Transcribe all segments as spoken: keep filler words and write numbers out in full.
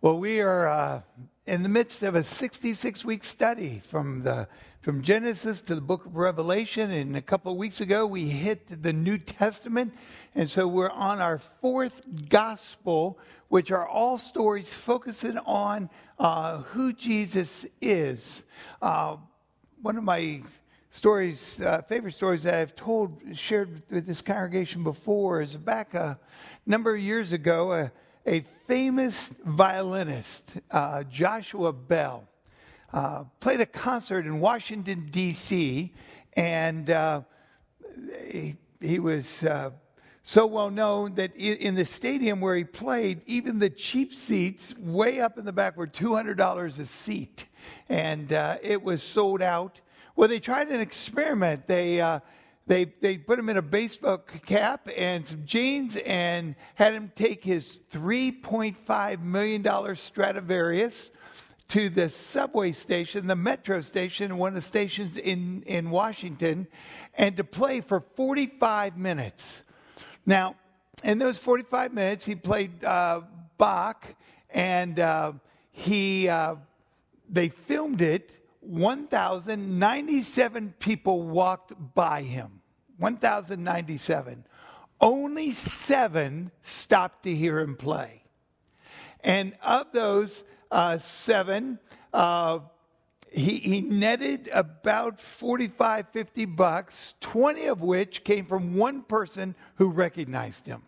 Well, we are uh, in the midst of a sixty-six week study from the from Genesis to the book of Revelation. And a couple of weeks ago, we hit the New Testament. And so we're on our fourth gospel, which are all stories focusing on uh, who Jesus is. Uh, one of my stories, uh, favorite stories that I've told, shared with this congregation before is back a number of years ago, a, a famous violinist, uh, Joshua Bell, uh, played a concert in Washington, D C, and uh, he, he was uh, so well known that in the stadium where he played, even the cheap seats way up in the back were two hundred dollars a seat, and uh, it was sold out. Well, they tried an experiment. They uh, they they put him in a baseball cap and some jeans and had him take his three point five million dollars Stradivarius to the subway station, the metro station, one of the stations in, in Washington, and to play for forty-five minutes. Now, in those forty-five minutes, he played uh, Bach, and uh, he uh, they filmed it. one thousand ninety-seven people walked by him. one thousand ninety-seven. Only seven stopped to hear him play. And of those uh, seven, uh, he, he netted about forty-five, fifty bucks, twenty of which came from one person who recognized him.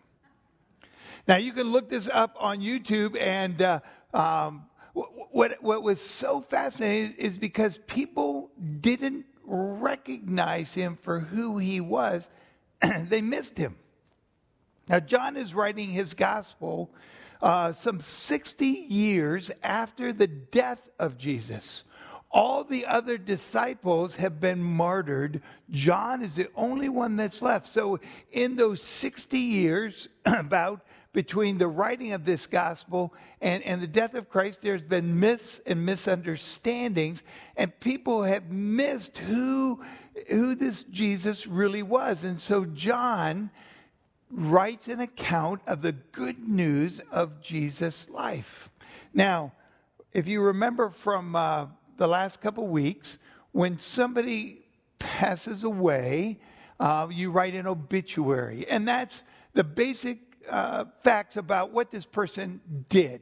Now, you can look this up on YouTube, and uh, um, What what was so fascinating is because people didn't recognize him for who he was. They missed him. Now, John is writing his gospel uh, some sixty years after the death of Jesus. All the other disciples have been martyred. John is the only one that's left. So in those sixty years, about between the writing of this gospel and, and the death of Christ, there's been myths and misunderstandings, and people have missed who, who this Jesus really was. And so John writes an account of the good news of Jesus' life. Now, if you remember from uh, the last couple weeks, when somebody passes away, uh, you write an obituary, and that's the basic Uh, facts about what this person did.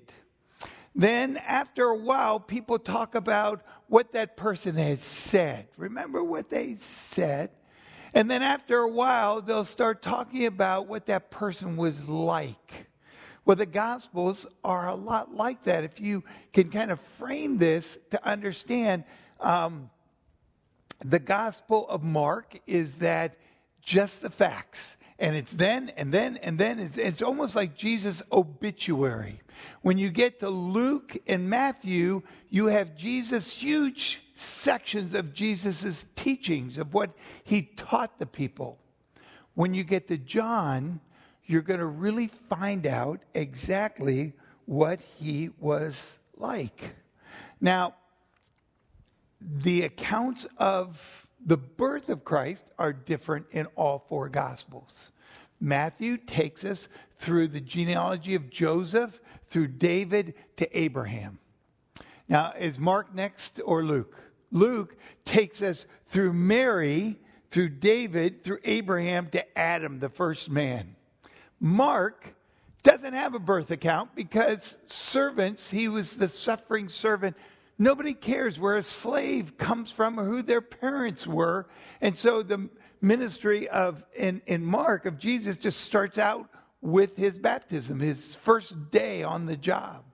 Then after a while, people talk about what that person has said. Remember what they said? And then after a while, they'll start talking about what that person was like. Well, the Gospels are a lot like that. If you can kind of frame this to understand, um, the Gospel of Mark is that just the facts. And it's then, and then, and then, it's, it's almost like Jesus' obituary. When you get to Luke and Matthew, you have Jesus, huge sections of Jesus' teachings, of what he taught the people. When you get to John, you're going to really find out exactly what he was like. Now, the accounts of the birth of Christ are different in all four Gospels. Matthew takes us through the genealogy of Joseph, through David to Abraham. Now, is Mark next or Luke? Luke takes us through Mary, through David, through Abraham to Adam, the first man. Mark doesn't have a birth account because servants, he was the suffering servant. Nobody cares where a slave comes from or who their parents were. And so the ministry of in, in Mark of Jesus just starts out with his baptism, his first day on the job.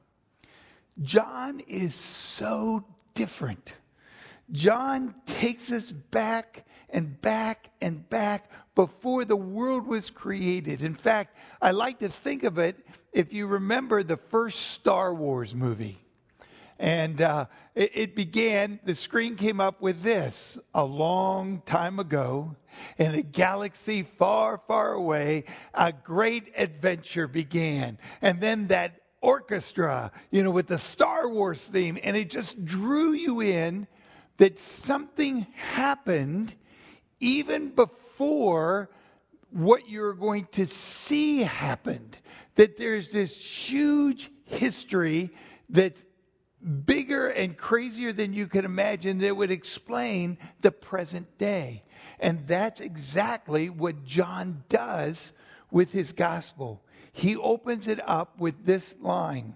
John is so different. John takes us back and back and back before the world was created. In fact, I like to think of it, if you remember the first Star Wars movie. And uh, it, it began, the screen came up with this: a long time ago, in a galaxy far, far away, a great adventure began. And then that orchestra, you know, with the Star Wars theme, and it just drew you in that something happened even before what you're going to see happened. That there's this huge history that's bigger and crazier than you can imagine that would explain the present day. And that's exactly what John does with his gospel. He opens it up with this line.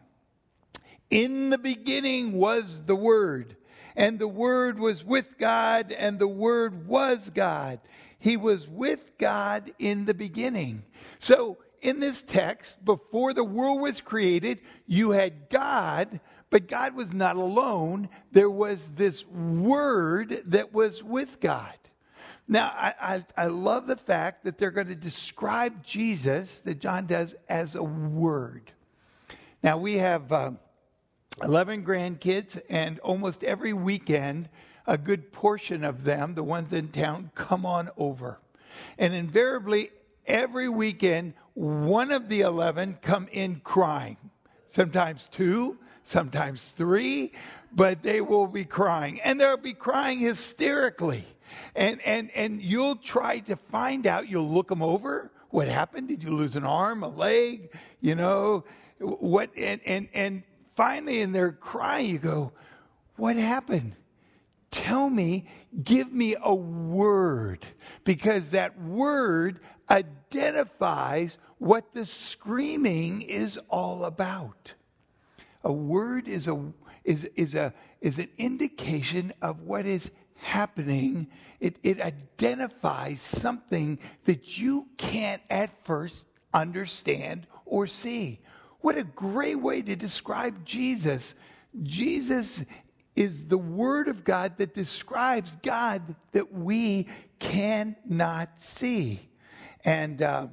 In the beginning was the Word, and the Word was with God, and the Word was God. He was with God in the beginning. So in this text, before the world was created, you had God, but God was not alone. There was this Word that was with God. Now, I, I, I love the fact that they're going to describe Jesus, that John does, as a Word. Now, we have uh, eleven grandkids, and almost every weekend, a good portion of them, the ones in town, come on over. And invariably, every weekend, one of the eleven come in crying. Sometimes two, sometimes three, but they will be crying. And they'll be crying hysterically. And, and, and you'll try to find out, you'll look them over. What happened? Did you lose an arm, a leg? You know, what? And, and, and finally, in their crying, you go, what happened? Tell me, give me a word, because that word identifies what the screaming is all about. A word is a is is a is an indication of what is happening. It it identifies something that you can't at first understand or see. What a great way to describe Jesus. Jesus is the Word of God that describes God that we cannot see. And uh,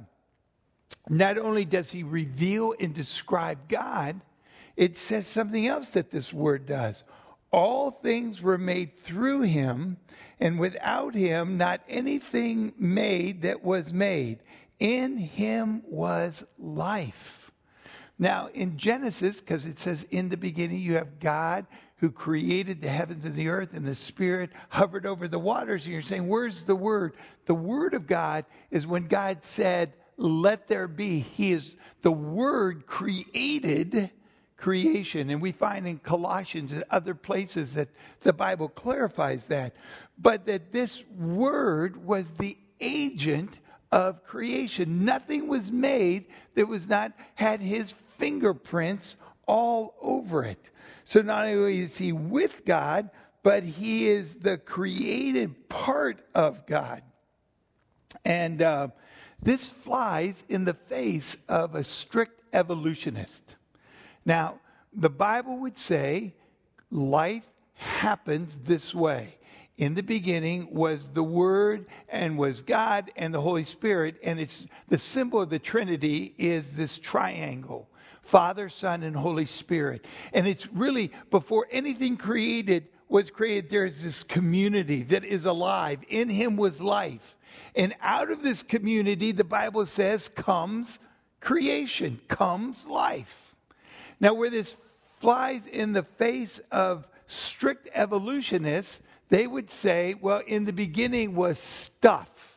not only does he reveal and describe God, it says something else that this Word does. All things were made through him, and without him not anything made that was made. In him was life. Now, in Genesis, because it says in the beginning, you have God who created the heavens and the earth, and the Spirit hovered over the waters. And you're saying, where's the Word? The Word of God is when God said, let there be. He is, the Word created creation. And we find in Colossians and other places that the Bible clarifies that. But that this Word was the agent of creation. Nothing was made that was not, had his fingerprints all over it. So not only is he with God, but he is the created part of God. And uh, this flies in the face of a strict evolutionist. Now, the Bible would say life happens this way. In the beginning was the Word, and was God and the Holy Spirit. And it's the symbol of the Trinity is this triangle. Father, Son, and Holy Spirit. And it's really, before anything created was created, there's this community that is alive. In him was life. And out of this community, the Bible says, comes creation, comes life. Now, where this flies in the face of strict evolutionists, they would say, well, in the beginning was stuff.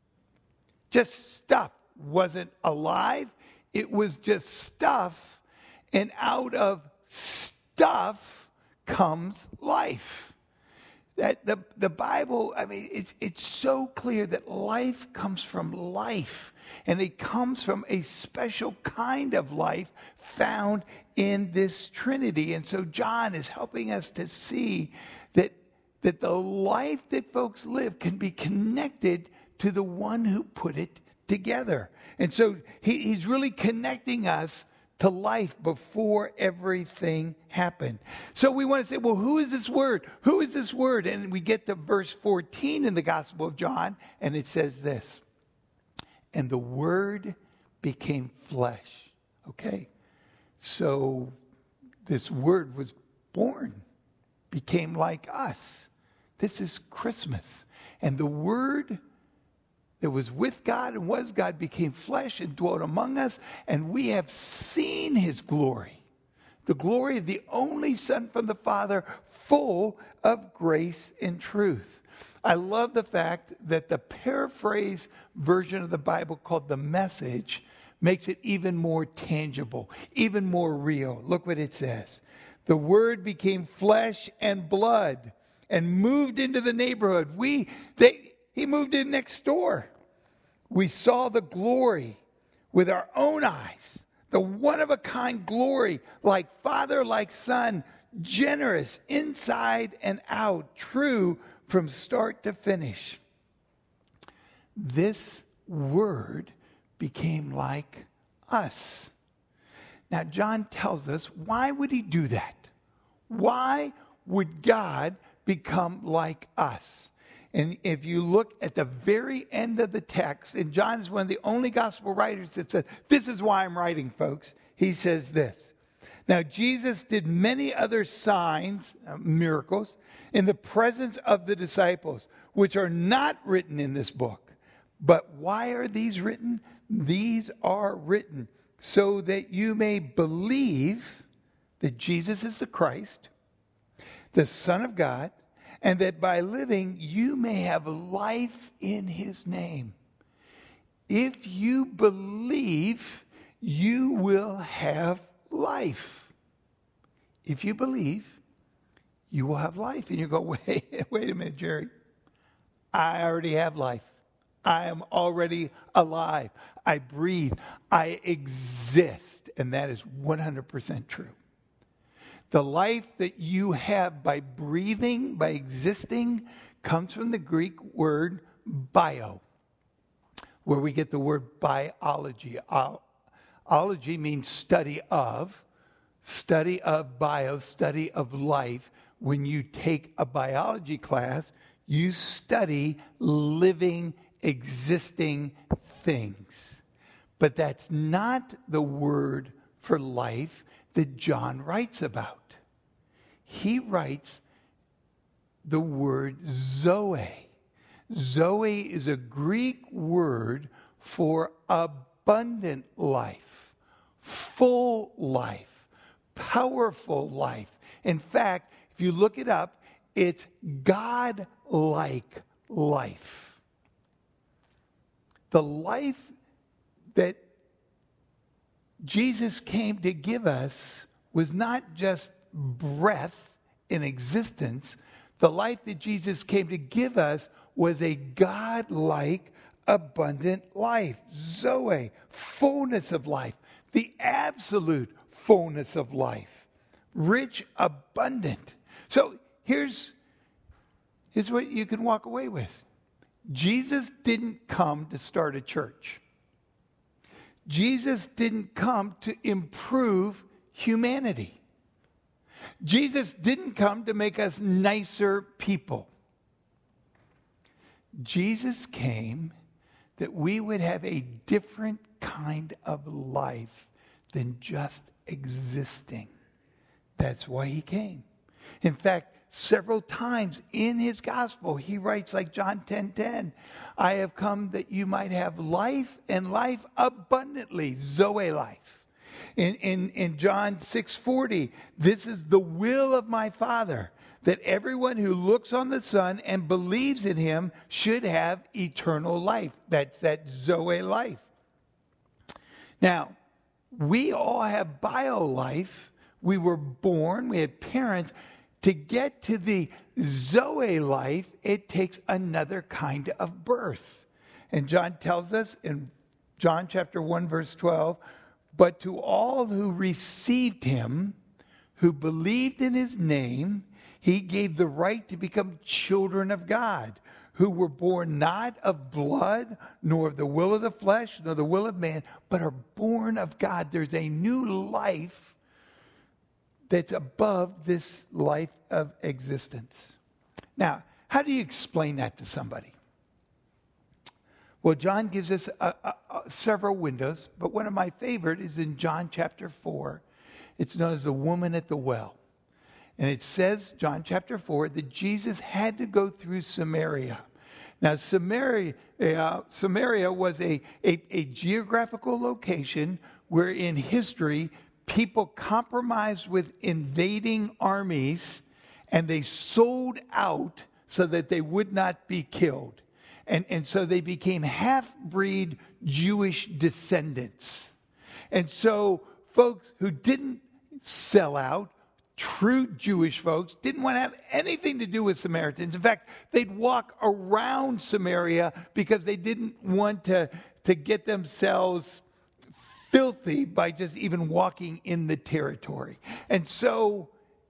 Just stuff. Wasn't alive. It was just stuff, and out of stuff comes life. That the, the Bible, I mean, it's, it's so clear that life comes from life, and it comes from a special kind of life found in this Trinity. And so John is helping us to see that, that the life that folks live can be connected to the one who put it together. And so he, he's really connecting us to life before everything happened. So we want to say, well, who is this Word? Who is this Word? And we get to verse fourteen in the Gospel of John, and it says this. And the Word became flesh. Okay? So this Word was born, became like us. This is Christmas. And the Word that was with God and was God became flesh and dwelt among us, and we have seen his glory, the glory of the only Son from the Father, full of grace and truth. I love the fact that the paraphrase version of the Bible called the Message makes it even more tangible, even more real. Look what it says. The Word became flesh and blood and moved into the neighborhood. We, they, he moved in next door. We saw the glory with our own eyes, the one-of-a-kind glory, like Father, like Son, generous inside and out, true from start to finish. This Word became like us. Now, John tells us, why would he do that? Why would God become like us? And if you look at the very end of the text, and John is one of the only gospel writers that says, this is why I'm writing, folks. He says this. Now, Jesus did many other signs, uh, miracles, in the presence of the disciples, which are not written in this book. But why are these written? These are written so that you may believe that Jesus is the Christ, the Son of God, and that by living you may have life in his name. If you believe, you will have life. If you believe, you will have life. And you go, wait, wait a minute, Jerry. I already have life. I am already alive. I breathe. I exist. And that is one hundred percent true. The life that you have by breathing, by existing, comes from the Greek word bio, where we get the word biology. Ology means study of, study of bio, study of life. When you take a biology class, you study living, existing things. But that's not the word for life that John writes about. He writes the word Zoe. Zoe is a Greek word for abundant life, full life, powerful life. In fact, if you look it up, it's God-like life. The life that Jesus came to give us was not just breath in existence. The life that Jesus came to give us was a God-like, abundant life. Zoe, fullness of life, the absolute fullness of life, rich, abundant. So here's, here's what you can walk away with. Jesus didn't come to start a church. Jesus didn't come to improve humanity. Jesus didn't come to make us nicer people. Jesus came that we would have a different kind of life than just existing. That's why he came. In fact, several times in his gospel, he writes like John ten ten, I have come that you might have life and life abundantly, Zoe life. In, in, in John six forty, this is the will of my Father, that everyone who looks on the Son and believes in him should have eternal life. That's that Zoe life. Now, we all have bio life. We were born, we had parents. To get to the Zoe life, it takes another kind of birth. And John tells us in John chapter one, verse twelve, but to all who received him, who believed in his name, he gave the right to become children of God, who were born not of blood, nor of the will of the flesh, nor the will of man, but are born of God. There's a new life that's above this life of existence. Now, how do you explain that to somebody? Well, John gives us a, a, a, several windows, but one of my favorite is in John chapter four. It's known as the woman at the well. And it says, John chapter four, that Jesus had to go through Samaria. Now, Samaria, uh, Samaria was a, a, a geographical location where in history, people compromised with invading armies, and they sold out so that they would not be killed. And, and so they became half-breed Jewish descendants. And so folks who didn't sell out true Jewish folks didn't want to have anything to do with Samaritans. In fact, they'd walk around Samaria because they didn't want to, to get themselves filthy by just even walking in the territory. And so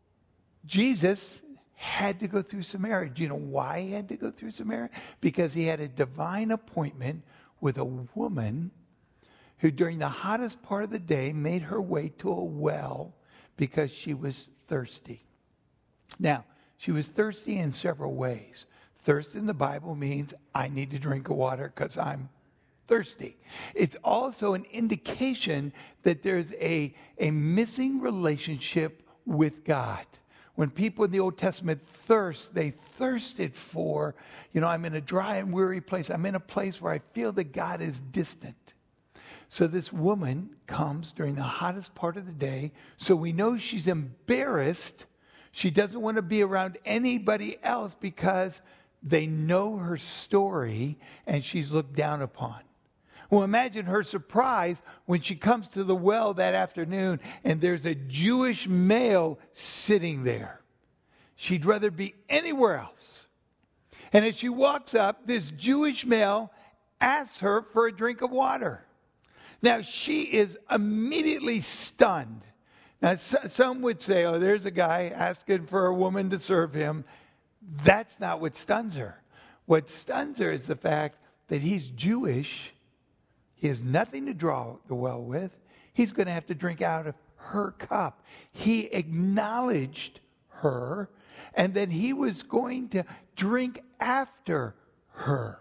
Jesus had to go through Samaria. Do you know why he had to go through Samaria? Because he had a divine appointment with a woman who during the hottest part of the day made her way to a well because she was thirsty. Now, she was thirsty in several ways. Thirst in the Bible means I need to drink water because I'm thirsty. It's also an indication that there's a, a missing relationship with God. When people in the Old Testament thirst, they thirsted for, you know, I'm in a dry and weary place. I'm in a place where I feel that God is distant. So this woman comes during the hottest part of the day. So we know she's embarrassed. She doesn't want to be around anybody else because they know her story and she's looked down upon. Well, imagine her surprise when she comes to the well that afternoon and there's a Jewish male sitting there. She'd rather be anywhere else. And as she walks up, this Jewish male asks her for a drink of water. Now, she is immediately stunned. Now, some would say, oh, there's a guy asking for a woman to serve him. That's not what stuns her. What stuns her is the fact that he's Jewish. He has nothing to draw the well with. He's going to have to drink out of her cup. He acknowledged her, and then he was going to drink after her.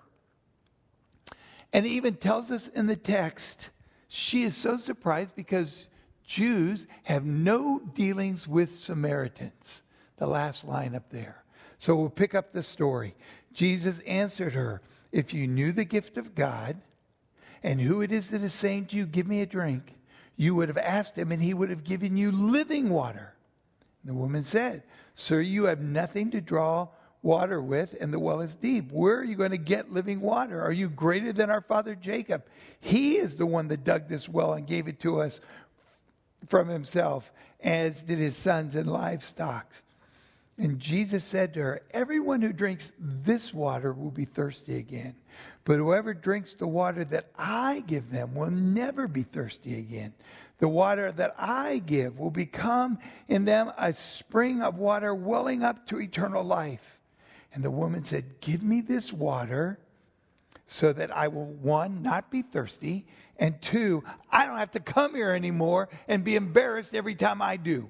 And it even tells us in the text, she is so surprised because Jews have no dealings with Samaritans. The last line up there. So we'll pick up the story. Jesus answered her, if you knew the gift of God and who it is that is saying to you, give me a drink, you would have asked him and he would have given you living water. And the woman said, sir, you have nothing to draw water with and the well is deep. Where are you going to get living water? Are you greater than our father Jacob? He is the one that dug this well and gave it to us from himself, as did his sons and livestock. And Jesus said to her, everyone who drinks this water will be thirsty again. But whoever drinks the water that I give them will never be thirsty again. The water that I give will become in them a spring of water welling up to eternal life. And the woman said, give me this water so that I will, one, not be thirsty, and two, I don't have to come here anymore and be embarrassed every time I do.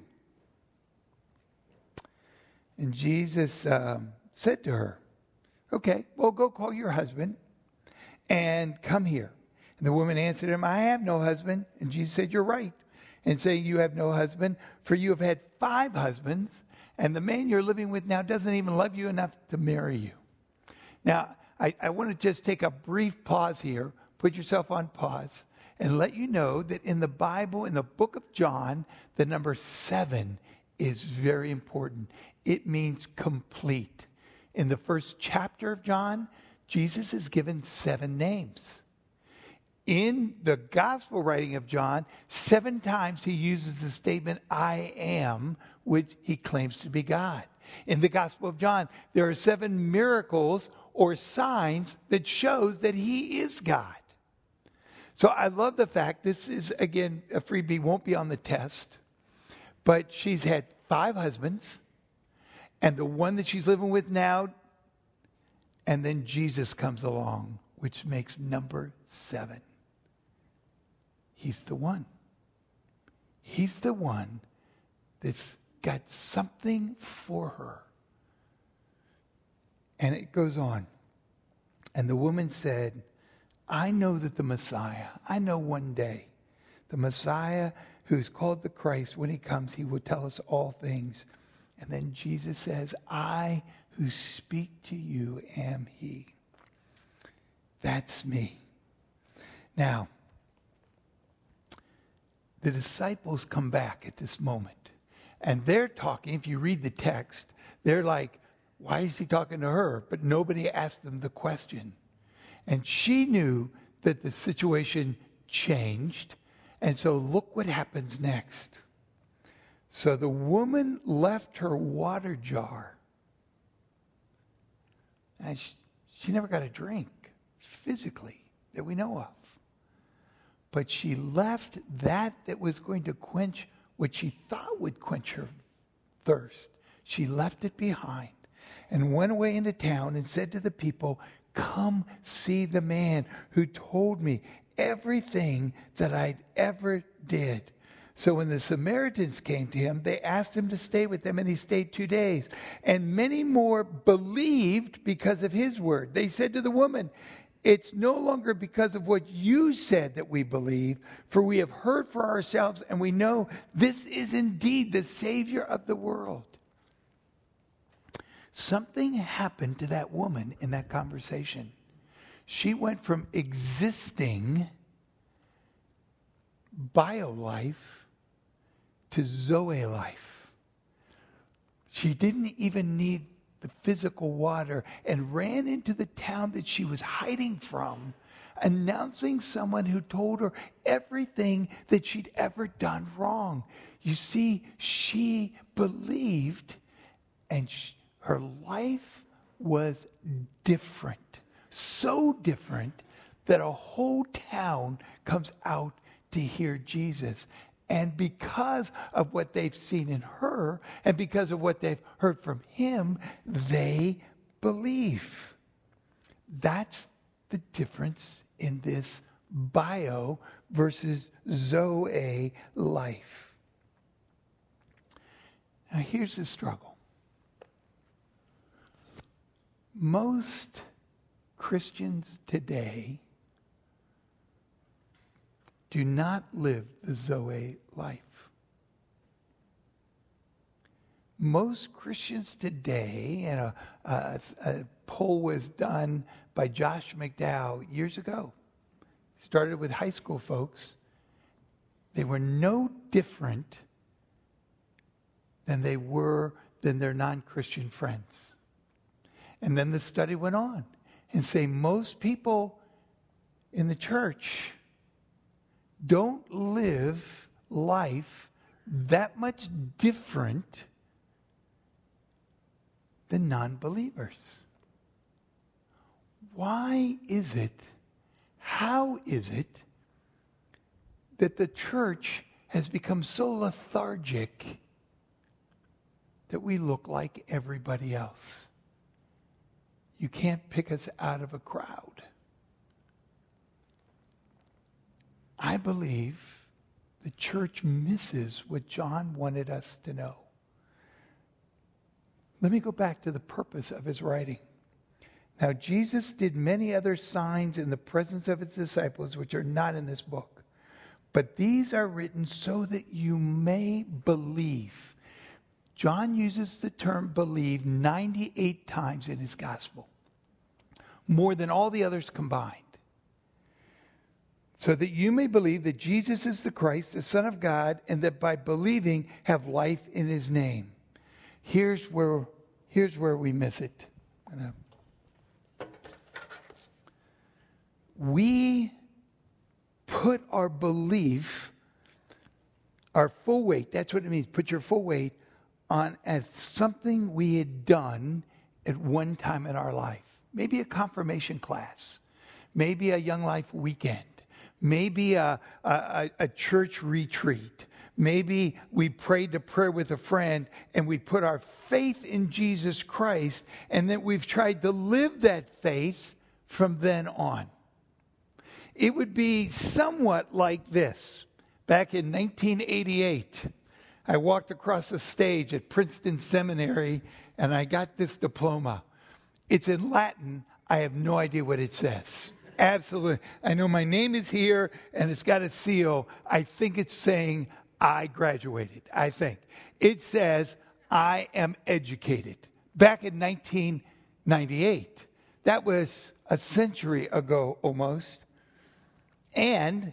And Jesus um, said to her, okay, well, go call your husband and come here. And the woman answered him, I have no husband. And Jesus said, you're right in saying you have no husband, for you have had five husbands, and the man you're living with now doesn't even love you enough to marry you. Now, I, I want to just take a brief pause here, put yourself on pause, and let you know that in the Bible, in the book of John, the number seven is very important. It means complete. In the first chapter of John, Jesus is given seven names. In the gospel writing of John, seven times he uses the statement, I am, which he claims to be God. In the gospel of John, there are seven miracles or signs that shows that he is God. So I love the fact, this is, again, a freebie, won't be on the test, but she's had five husbands, and the one that she's living with now, and then Jesus comes along, which makes number seven. He's the one. He's the one that's got something for her. And it goes on. And the woman said, I know that the Messiah, I know one day, the Messiah who's called the Christ, when he comes, he will tell us all things. And then Jesus says, I who speak to you am he. That's me. Now, the disciples come back at this moment. And they're talking, if you read the text, they're like, why is he talking to her? But nobody asked them the question. And she knew that the situation changed. And so look what happens next. So the woman left her water jar. And she, she never got a drink physically that we know of. But she left that that was going to quench what she thought would quench her thirst. She left it behind and went away into town and said to the people, "Come see the man who told me everything that I'd ever did." So when the Samaritans came to him, they asked him to stay with them, and he stayed two days. And many more believed because of his word. They said to the woman, "It's no longer because of what you said that we believe, for we have heard for ourselves, and we know this is indeed the Savior of the world." Something happened to that woman in that conversation. She went from existing bio-life to Zoe life. She didn't even need the physical water and ran into the town that she was hiding from, announcing someone who told her everything that she'd ever done wrong. You see, she believed, and she, her life was different. So different that a whole town comes out to hear Jesus. And because of what they've seen in her, and because of what they've heard from him, they believe. That's the difference in this bio versus Zoe life. Now here's the struggle. Most Christians today do not live the Zoe life. Most Christians today, and a, a, a poll was done by Josh McDowell years ago, started with high school folks. They were no different than they were than their non-Christian friends. And then the study went on and say most people in the church don't live life that much different than non-believers. Why is it, how is it that the church has become so lethargic that we look like everybody else? You can't pick us out of a crowd. I believe the church misses what John wanted us to know. Let me go back to the purpose of his writing. Now, Jesus did many other signs in the presence of his disciples, which are not in this book. But these are written so that you may believe. John uses the term believe ninety-eight times in his gospel, more than all the others combined. So that you may believe that Jesus is the Christ, the Son of God, and that by believing have life in his name. Here's where, here's where we miss it. I'm gonna... We put our belief, our full weight, that's what it means, put your full weight on as something we had done at one time in our life. Maybe a confirmation class, maybe a Young Life weekend, maybe a, a, a church retreat. Maybe we prayed a prayer with a friend and we put our faith in Jesus Christ, and then we've tried to live that faith from then on. It would be somewhat like this. Back in nineteen eighty-eight, I walked across the stage at Princeton Seminary and I got this diploma. It's in Latin. I have no idea what it says. Absolutely. I know my name is here and it's got a seal. I think it's saying I graduated. I think. It says I am educated. Back in nineteen ninety-eight. That was a century ago almost. And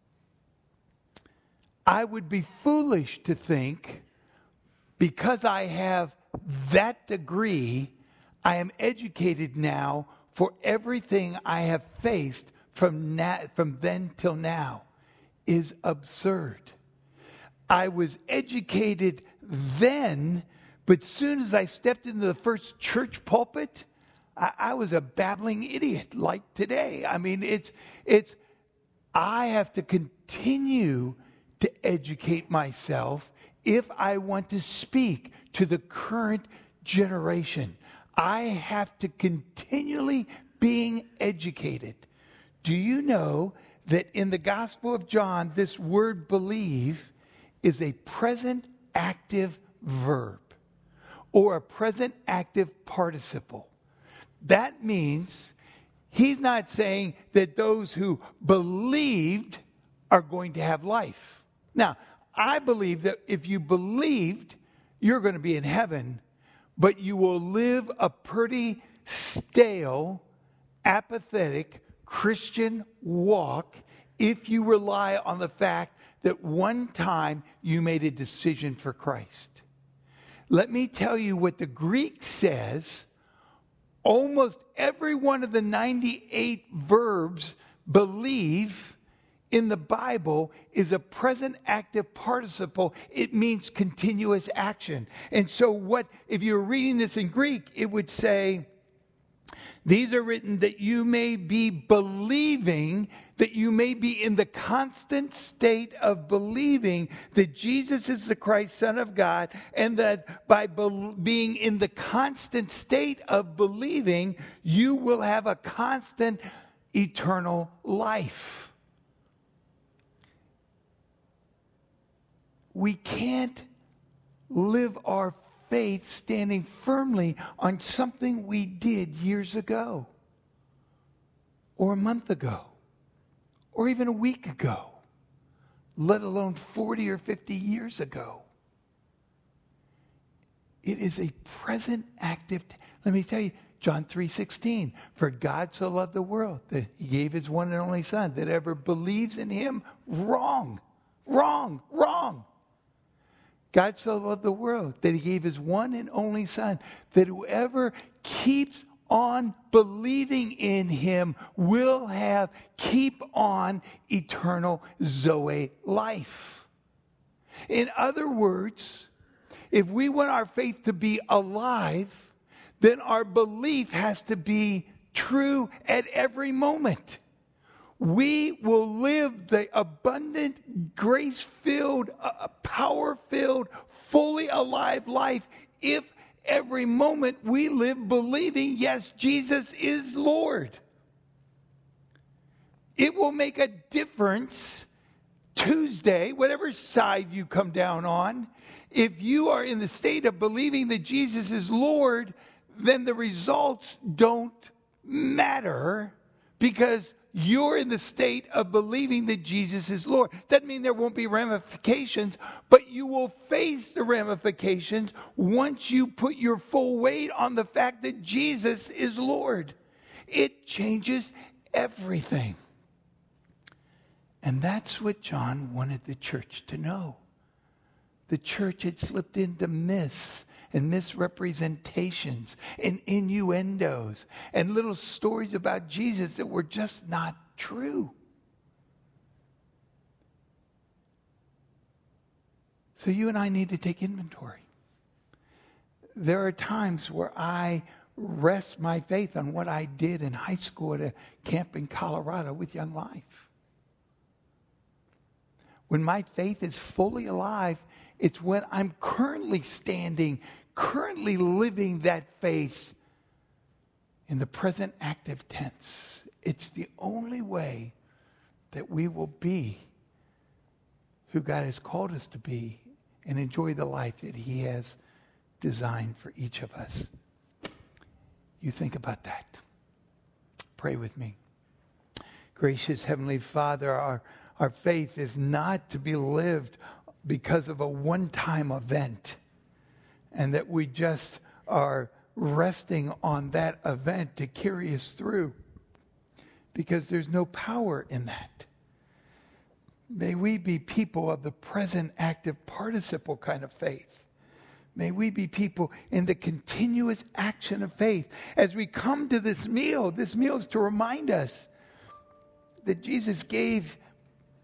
I would be foolish to think because I have that degree, I am educated now for everything I have faced from, na- from then till now is absurd. I was educated then, but soon as I stepped into the first church pulpit, I, I was a babbling idiot like today. I mean, it's, it's, I have to continue to educate myself if I want to speak to the current generation. I have to continually being educated. Do you know that in the Gospel of John, this word believe is a present active verb or a present active participle? That means he's not saying that those who believed are going to have life. Now, I believe that if you believed, you're going to be in heaven, but you will live a pretty stale, apathetic Christian walk if you rely on the fact that one time you made a decision for Christ. Let me tell you what the Greek says. Almost every one of the ninety-eight verbs believe in the Bible is a present active participle. It means continuous action. And so what, if you're reading this in Greek, it would say, these are written that you may be believing, that you may be in the constant state of believing that Jesus is the Christ, Son of God, and that by be- being in the constant state of believing, you will have a constant eternal life. We can't live our faith standing firmly on something we did years ago, or a month ago, or even a week ago, let alone forty or fifty years ago. It is a present active. T- Let me tell you, John three sixteen, for God so loved the world that he gave his one and only Son, that ever believes in him, wrong, wrong, wrong. God so loved the world that he gave his one and only Son, that whoever keeps on believing in him will have, keep on eternal Zoe life. In other words, if we want our faith to be alive, then our belief has to be true at every moment. We will live the abundant, grace-filled, uh, power-filled, fully alive life if every moment we live believing, yes, Jesus is Lord. It will make a difference Tuesday, whatever side you come down on. If you are in the state of believing that Jesus is Lord, then the results don't matter because you're in the state of believing that Jesus is Lord. Doesn't mean there won't be ramifications, but you will face the ramifications once you put your full weight on the fact that Jesus is Lord. It changes everything. And that's what John wanted the church to know. The church had slipped into myths and misrepresentations and innuendos and little stories about Jesus that were just not true. So you and I need to take inventory. There are times where I rest my faith on what I did in high school at a camp in Colorado with Young Life. When my faith is fully alive, it's when I'm currently standing, currently living that faith in the present active tense. It's the only way that we will be who God has called us to be and enjoy the life that he has designed for each of us. You think about that. Pray with me. Gracious Heavenly Father, our, our faith is not to be lived because of a one-time event, and that we just are resting on that event to carry us through, because there's no power in that. May we be people of the present active participle kind of faith. May we be people in the continuous action of faith. As we come to this meal, this meal is to remind us that Jesus gave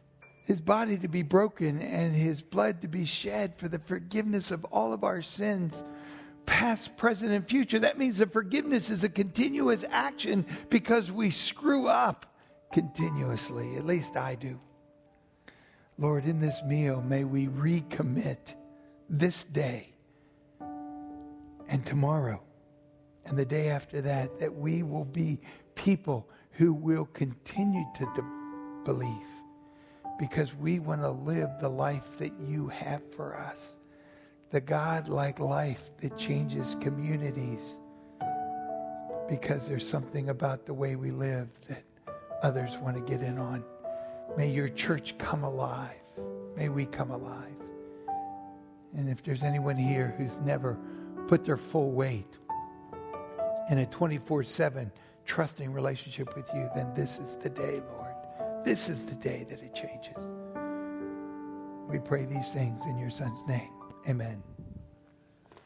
his body to be broken and his blood to be shed for the forgiveness of all of our sins, past, present, and future. That means that forgiveness is a continuous action because we screw up continuously. At least I do. Lord, in this meal, may we recommit this day and tomorrow and the day after that, that we will be people who will continue to de- believe because we want to live the life that you have for us, the God-like life that changes communities, because there's something about the way we live that others want to get in on. May your church come alive. May we come alive. And if there's anyone here who's never put their full weight in a twenty-four seven trusting relationship with you, then this is the day, Lord. This is the day that it changes. We pray these things in your Son's name. Amen.